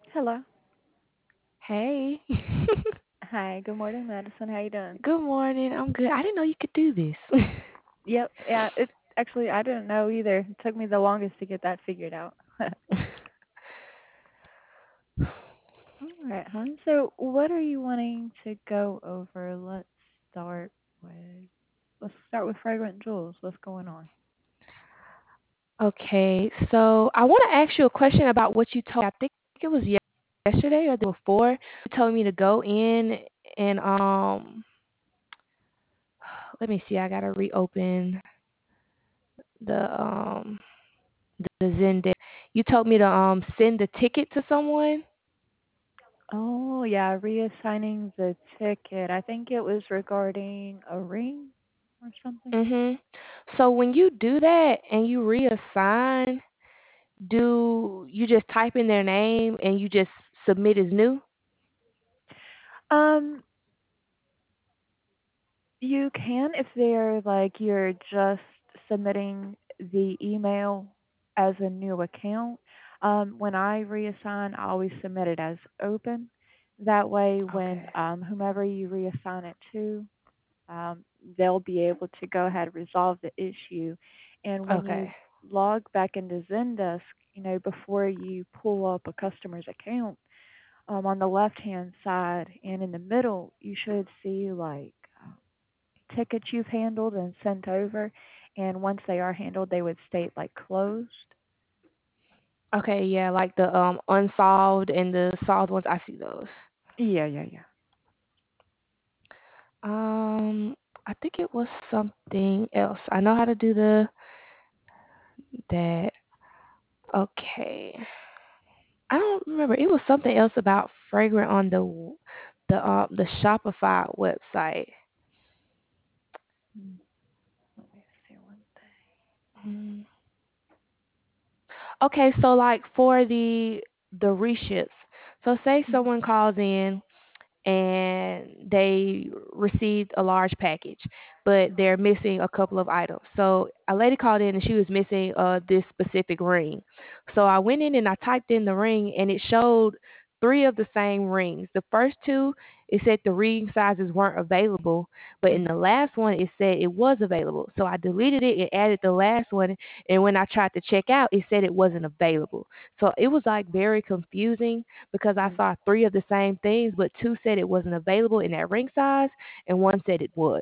Hello. Hey. Hi. Good morning, Madison. How you doing? Good morning. I'm good. I didn't know you could do this. Yep. Yeah. It actually I didn't know either. It took me the longest to get that figured out. All right, hon. So, what are you wanting to go over? Start with let's start with fragrant jewels. What's going on? Okay, so I want to ask you a question about what you told me. I think it was yesterday or the day before. You told me to go in and let me see. I gotta reopen the the Zendesk. You told me to send the ticket to someone. Oh, yeah, reassigning the ticket. I think it was regarding a ring or something. Mhm. So when you do that and you reassign, do you just type in their name and you just submit as new? Um, You can if they're like you're just submitting the email as a new account. When I reassign, I always submit it as open. That way, when Okay. whomever you reassign it to, um, they'll be able to go ahead and resolve the issue. And when you Okay. log back into Zendesk, before you pull up a customer's account, on the left hand side and in the middle, you should see like tickets you've handled and sent over, and once they are handled, they would state like closed. Okay, yeah, like the unsolved and the solved ones, I see those. Yeah, yeah, yeah. Um, I think it was something else. I know how to do that. Okay. I don't remember. It was something else about fragrant on the Shopify website. Let me see one Mm. Okay, so like for the reships. So say thing. someone calls in and they received a large package, but they're missing a couple of items. So a lady called in and she was missing this specific ring. So I went in and I typed in the ring and it showed three of the same rings. The first two, it said the ring sizes weren't available, but in the Mm-hmm. last one it said it was available. So I deleted it and added the last one, and when I tried to check out, it said it wasn't available. So it was like very confusing because I Mm. saw three of the same things, but two said it wasn't available in that ring size, and one said it was.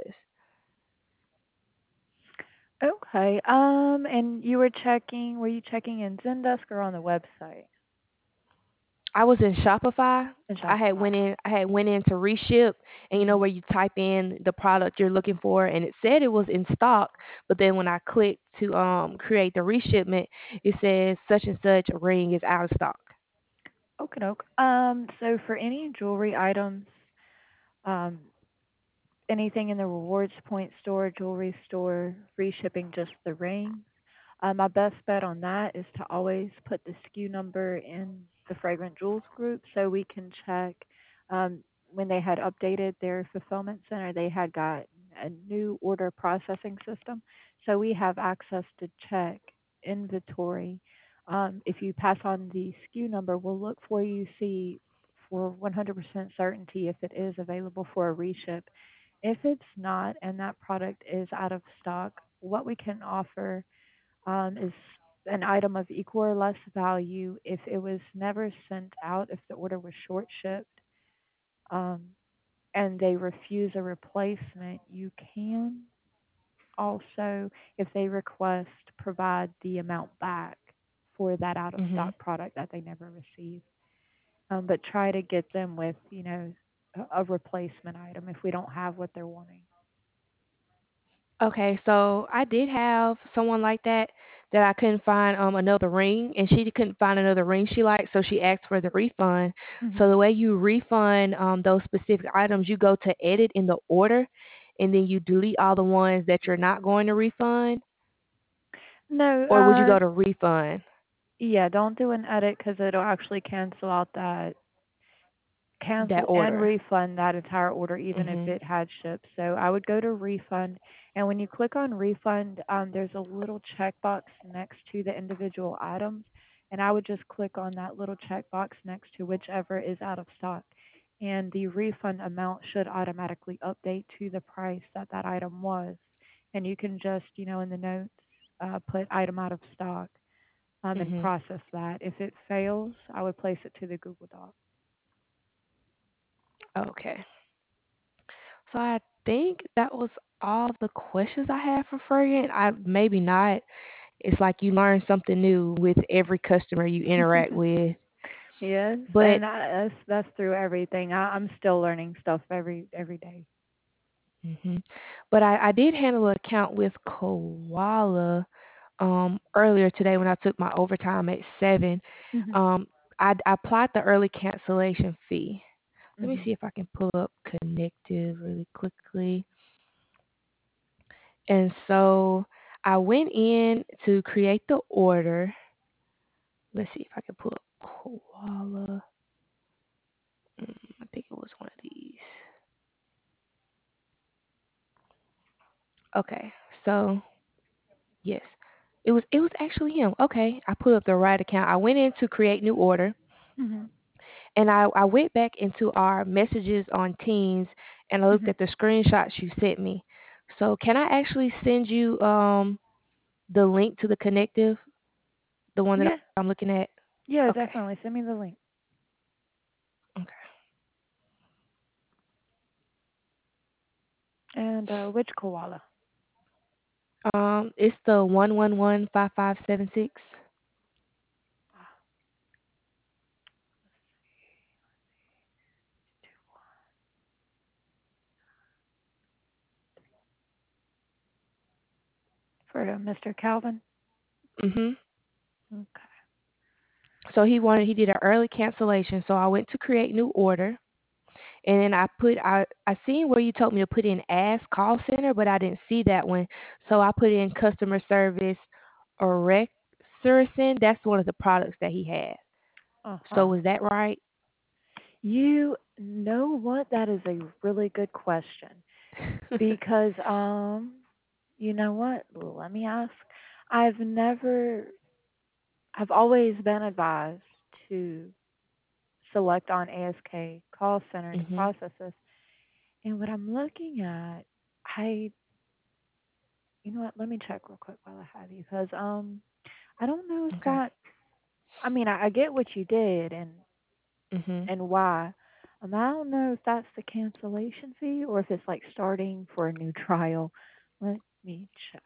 Okay. And you were checking? Were you checking in Zendesk or on the website I was in Shopify. in I had Shopify? went in. I had went in to reship, and you know Mm-hmm. where you type in the product you're looking for, and it said it was in stock. But then when I clicked to create the reshipment, it says such and such ring is out of stock. Okay, doke. So for any jewelry items, um, anything in the rewards point store, jewelry store, free shipping just the ring. My best bet on that is to always put the SKU number in the Fragrant Jewels group so we can check when they had updated their fulfillment center, they had got a new order processing system. So we have access to check inventory. If you pass on the SKU number, we'll look for you, see for 100% certainty if it is available for a reship. If it's not and that product is out of stock, what we can offer is an item of equal or less value if it was never sent out, if the order was short shipped, um, and they refuse a replacement, you can also, if they request, provide the amount back for that out of Mhm. stock product that they never received. But try to get them with, a replacement item if we don't have what they're wanting. Okay, so I did have someone like that I couldn't find another ring, and she couldn't find another ring she liked, so she asked for the refund. So Hmm. the way you refund those specific items, you go to edit in the order, and then you delete all the ones that you're not going to refund, No, or would you go to refund yeah, don't do an edit because it'll actually that cancel and order? refund that entire order even if Mhm. it had shipped. So I would go to refund, and when you click on refund, there's a little checkbox next to the individual items. and I would just click on that little checkbox next to whichever is out of stock. And the refund amount should automatically update to the price that that item was. And you can just, in the notes, put item out of stock, and Mhm. process that. If it fails, I would place it to the Google Doc. Okay. So I think that was all the questions I had for Fergan. I maybe not. It's like you learn something new with every customer you interact with. Yes, But and that's through everything. I'm still learning stuff every day. mhm. But I did handle an account with Koala earlier today when I took my overtime at 7. Mhm. Um I applied the early cancellation fee. Let me Mhm. see if I can pull up Connective really quickly. And so I went in to create the order. Let's see if I can pull up Koala. I think it was one of these. Okay, so yes, it was actually him. Okay, I put up the right account. I went in to create new order, Mhm. and I went back into our messages on Teams, and I looked Mhm. at the screenshots you sent me. So can I actually send you the link to the connective, the one that Yeah. I'm looking at? Yeah, Okay. definitely. Send me the link. Okay. And which koala? It's the 1115576. Ah, for Mr. Calvin. Mhm. Okay. So he did an early cancellation. So I went to create new order, and then I seen where you told me to put in ask call center, but I didn't see that one. So I put in customer service or Rexuricin. That's one of the products that he has. Uh So huh. was that right? You know what? That is a really good question because you know what? Let me ask. I've never. I've always been advised to select on ASK call center to Mhm. process this. And what I'm looking at, I, you know what? Let me check real quick while I have you, because I don't know if Okay. that. I mean, I get what you did Mhm. and why. I don't know if that's the cancellation fee or if it's like starting for a new trial. Let me check.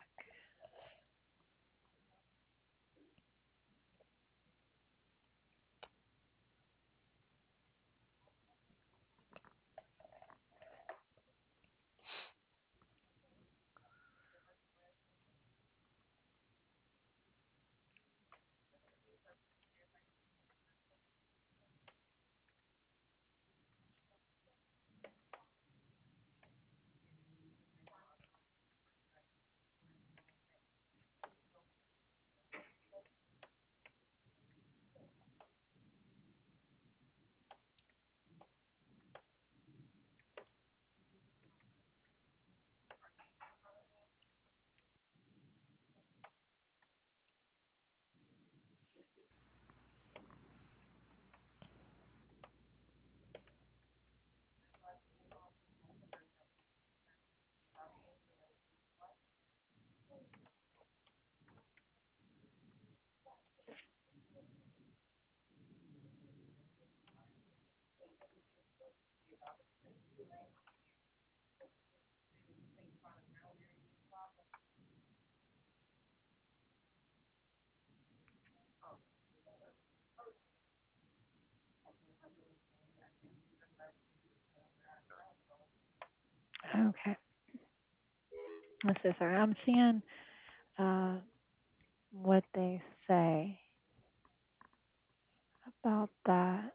Okay. Let's see. Sorry, I'm seeing uh, what they say about that.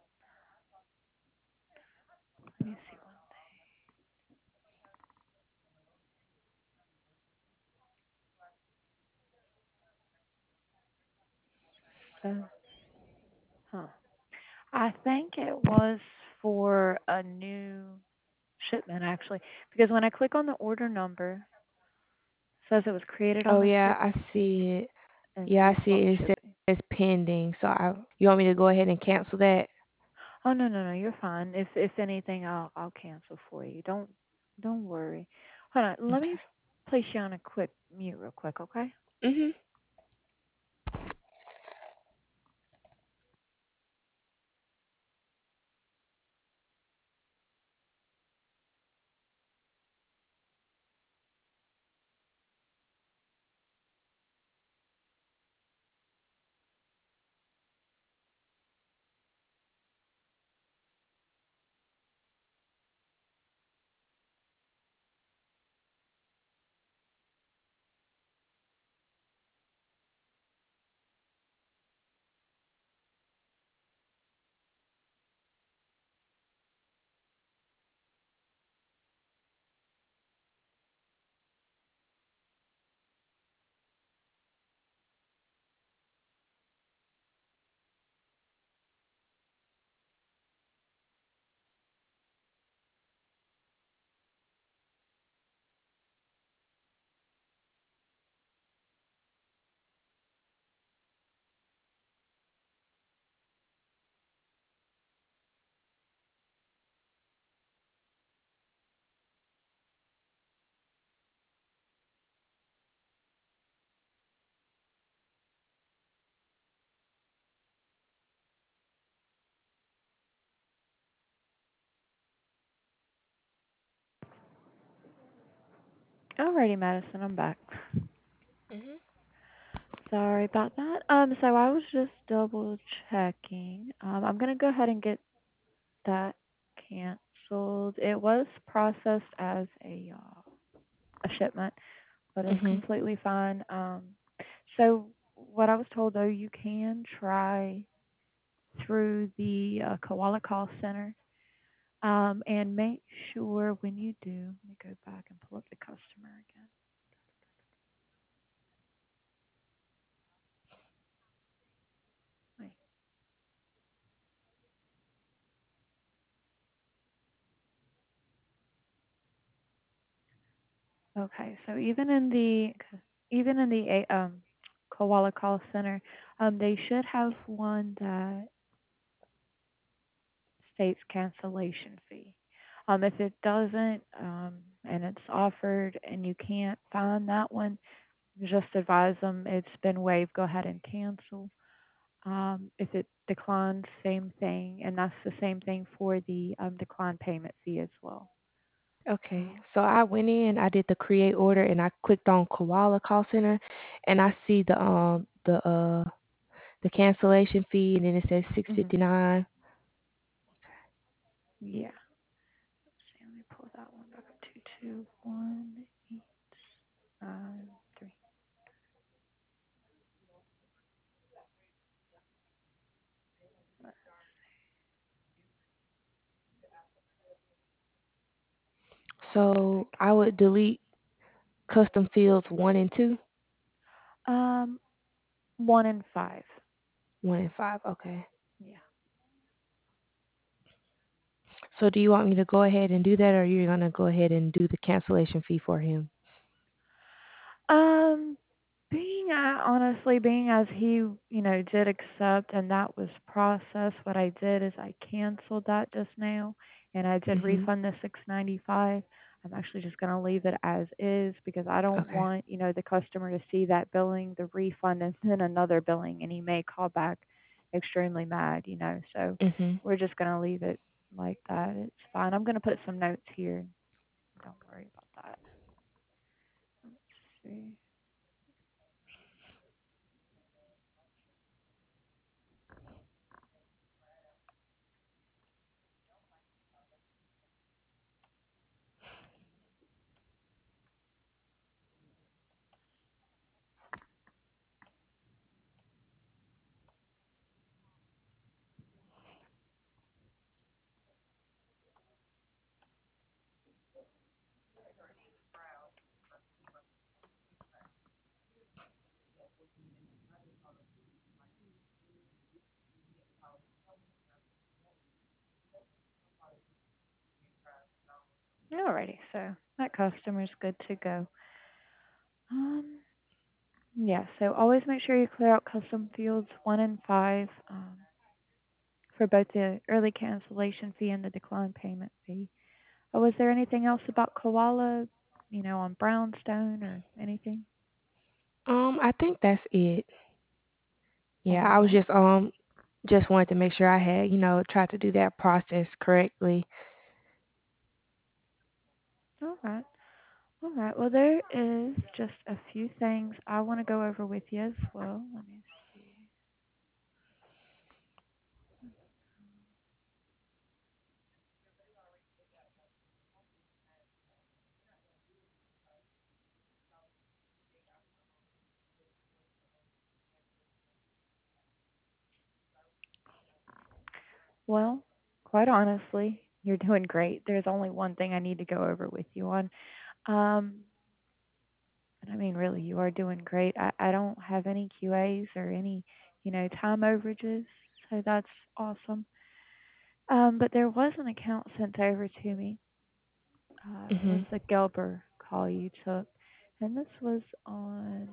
Let me see what it says. Huh. I think it was for a new shipment actually, because when I click on the order number, it says it was created Oh on the yeah, sixth I see it. and Yeah, I see default it. It says shipping. It's pending. So you want me to go ahead and cancel that? Oh, no, no, no, you're fine. If anything, I'll cancel for you. Don't worry. Hold on, let me Okay. place you on a quick mute real quick, okay? Mhm. Alrighty, Madison, I'm back. Mhm. Sorry about that. So I was just double checking. I'm gonna go ahead and get that canceled. It was processed as a shipment, but it's Mhm. completely fine. So what I was told though, you can try through the Koala Call Center. And make sure when you do, let me go back and pull up the customer again. Wait. Okay, so even in the Koala Call Center, they should have one that states cancellation fee. If it doesn't, and it's offered and you can't find that one, just advise them it's been waived. Go ahead and cancel. If it declines, same thing, and that's the same thing for the decline payment fee as well. Okay. Um, So I went in, I did the create order, and I clicked on Koala Call Center, and I see the cancellation fee, and then it says six mhm. fifty nine. Yeah. Let's see, let me pull that one back up. 22183. So I would delete custom fields 1 and 2, Um, 1 and 5. 1 and 5. Okay. Yeah. So do you want me to go ahead and do that, or you're gonna go ahead and do the cancellation fee for him? Um, being as he, did accept and that was processed, what I did is I canceled that just now and I did Mhm. refund the 695. I'm actually just going to leave it as is because I don't Okay. want, the customer to see that billing, the refund, and then another billing, and he may call back extremely mad. So Mhm. we're just going to leave it like that. It's fine. I'm going to put some notes here. Don't worry about that. Let's see. Alrighty, so that customer's good to go. Um, Yeah, so always make sure you clear out custom fields 1 and 5 for both the early cancellation fee and the decline payment fee. Was there anything else about Koala, on Brownstone or anything? I think that's it. Yeah, All I was right. just wanted to make sure I had, tried to do that process correctly. All right. All right. Well, there is just a few things I want to go over with you as well. Let me see. Well, quite honestly, you're doing great. There's only one thing I need to go over with you on. Um, and I mean, really, you are doing great. I don't have any QAs or any, time overages, so that's awesome. But there was an account sent over to me. It was Mhm. the Gelber call you took, and this was on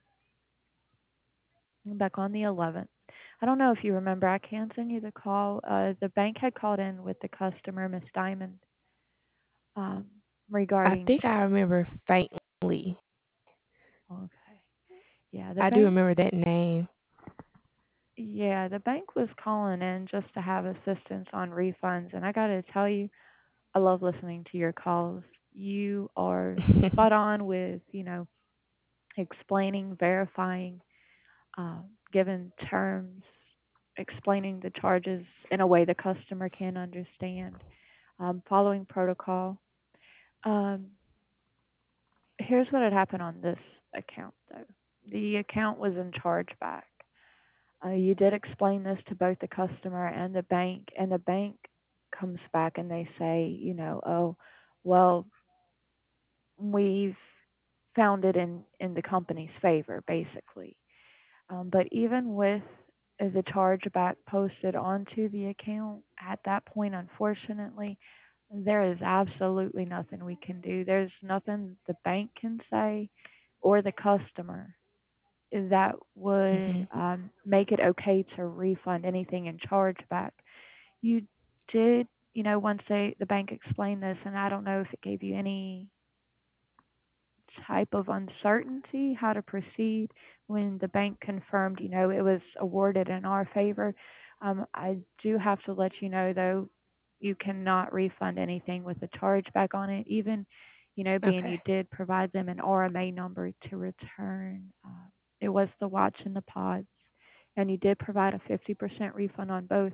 back on the 11th. I don't know if you remember. I can send you the call. The bank had called in with the customer, Miss Diamond, um, I regarding. think I remember faintly. Okay, yeah, the I do bank. remember that name. Yeah, the bank was calling in just to have assistance on refunds, and I got to tell you, I love listening to your calls. You are spot on with, explaining, verifying, um, given terms, explaining the charges in a way the customer can understand, following protocol. Um, Here's what had happened on this account, though. The account was in chargeback. You did explain this to both the customer and the bank comes back and they say, oh, well, we've found it in the company's favor, basically. But even with the chargeback posted onto the account at that point, unfortunately, there is absolutely nothing we can do. There's nothing the bank can say or the customer that would Mhm. make it okay to refund anything in chargeback. You did, once the bank explained this, and I don't know if it gave you any type of uncertainty how to proceed when the bank confirmed, it was awarded in our favor. I do have to let you know, though, you cannot refund anything with a chargeback on it, even, being Okay. you did provide them an RMA number to return. It was the watch and the pods, and you did provide a 50% refund on both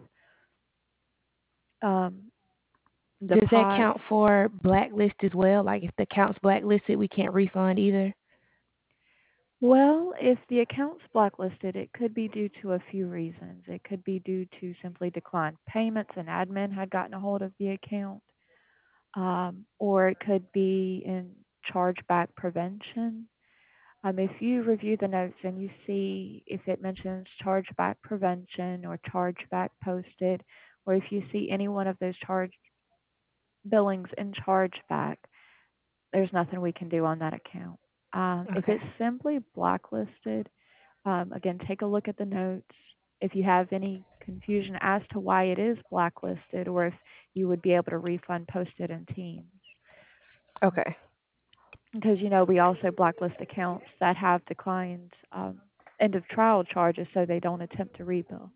um, the Does that pods. count for blacklist as well? Like if the account's blacklisted, we can't refund either. Well, if the account's blacklisted, it could be due to a few reasons. It could be due to simply declined payments and admin had gotten a hold of the account, or it could be in chargeback prevention. If you review the notes and you see if it mentions chargeback prevention or chargeback posted, or if you see any one of those charge billings in chargeback, there's nothing we can do on that account. If Okay. it's simply blacklisted, again, take a look at the notes. If you have any confusion as to why it is blacklisted or if you would be able to refund posted in Teams. Okay. Because, we also blacklist accounts that have declined end of trial charges so they don't attempt to rebill.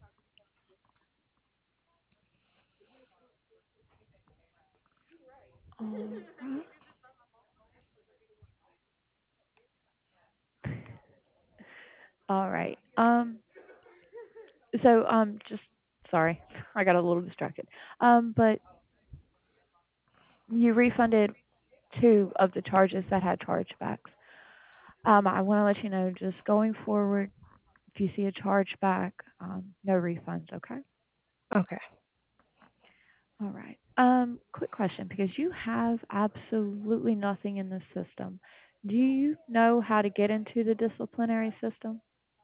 Alright. All right. Just sorry, I got a little distracted. But you refunded two of the charges that had chargebacks. I want to let you know, just going forward, if you see a chargeback, no refunds, okay? Okay. All right. Quick question, because you have absolutely nothing in the system. Do you know how to get into the disciplinary system?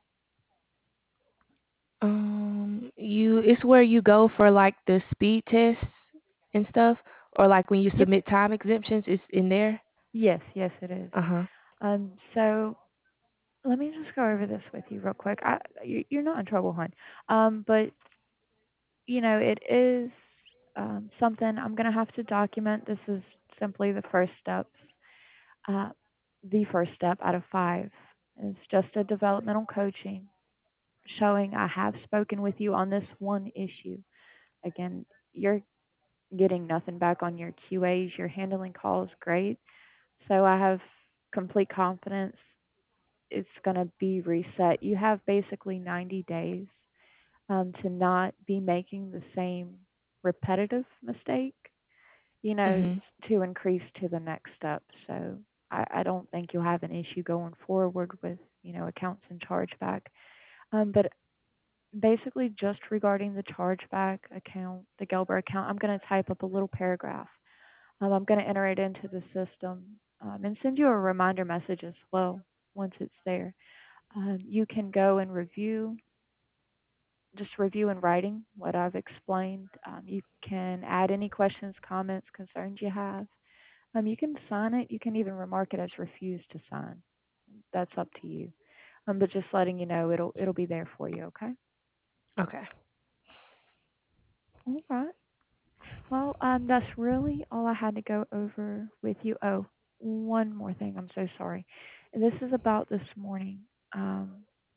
You it's where you go for like the speed tests and stuff, or like when you Yep. submit time exemptions, it's in there. Yes, yes, it is. Uh huh. So let me just go over this with you real quick. You're not in trouble, hon. But it is something I'm gonna have to document. This is simply the first steps. Uh, the first step out of five is just a developmental coaching, showing I have spoken with you on this one issue. Again, you're getting nothing back on your QAs. You're handling calls great. So I have complete confidence it's going to be reset. You have basically 90 days to not be making the same repetitive mistake, Mhm. to increase to the next step. So I don't think you'll have an issue going forward with, accounts and chargeback. But basically, just regarding the chargeback account, the Gelber account, I'm going to type up a little paragraph. I'm going to enter it into the system and send you a reminder message as well once it's there. You can go and just review in writing what I've explained. You can add any questions, comments, concerns you have. You can sign it. You can even remark it as refused to sign. That's up to you. But just letting you know, it'll be there for you. Okay. Okay. All right. Well, that's really all I had to go over with you. Oh, one more thing. I'm so sorry. This is about this morning. Um,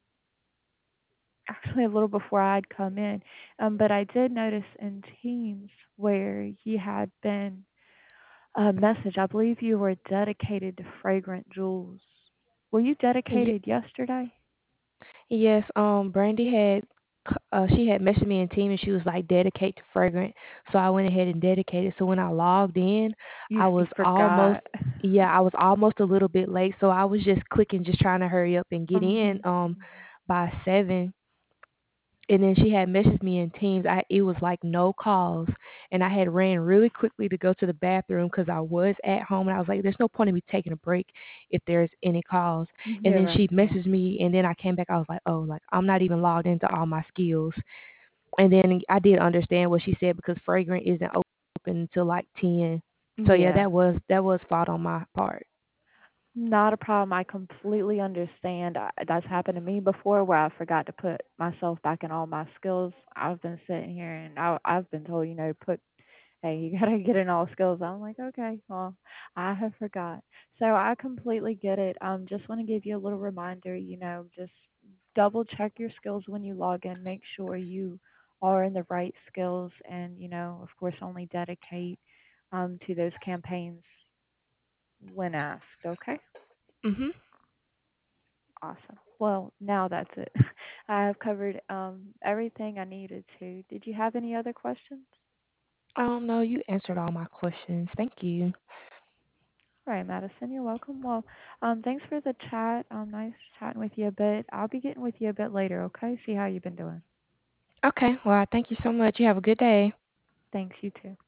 actually, a little before I'd come in, but I did notice in Teams where you had been a message. I believe you were dedicated to Fragrant Jewels. Were you Ye- dedicated yesterday? yes. Brandy had she had messaged me in team and she was like dedicate to fragrant. So I went ahead and dedicated. So when I logged in, I You was almost forgot. yeah, I was almost a little bit late. So I was just clicking, just trying to hurry up and get in Mhm. by 7. And then she had messaged me in Teams. It was like no calls, and I had ran really quickly to go to the bathroom because I was at home, and I was like, "There's no point in me taking a break if there's any calls." And Yeah, then right. she messaged me, and then I came back. I was like, "Oh, like I'm not even logged into all my skills." And then I did understand what she said because Fragrant isn't open until like 10. So yeah, Yeah. that was fault on my part. Not a problem. I completely understand. That's happened to me before where I forgot to put myself back in all my skills. I've been sitting here and I've been told, put, hey, you got to get in all skills. I'm like, okay, well, I have forgot. So I completely get it. Just want to give you a little reminder, just double check your skills when you log in. Make sure you are in the right skills and, of course, only dedicate to those campaigns when asked, okay? Mhm. Awesome. Well, now that's it. I have covered everything I needed to. Did you have any other questions? No, you answered all my questions. Thank you. All right, Madison, you're welcome. Well, thanks for the chat. Nice chatting with you a bit. I'll be getting with you a bit later, okay? See how you've been doing. Okay. Well, thank you so much. You have a good day. Thanks, you too.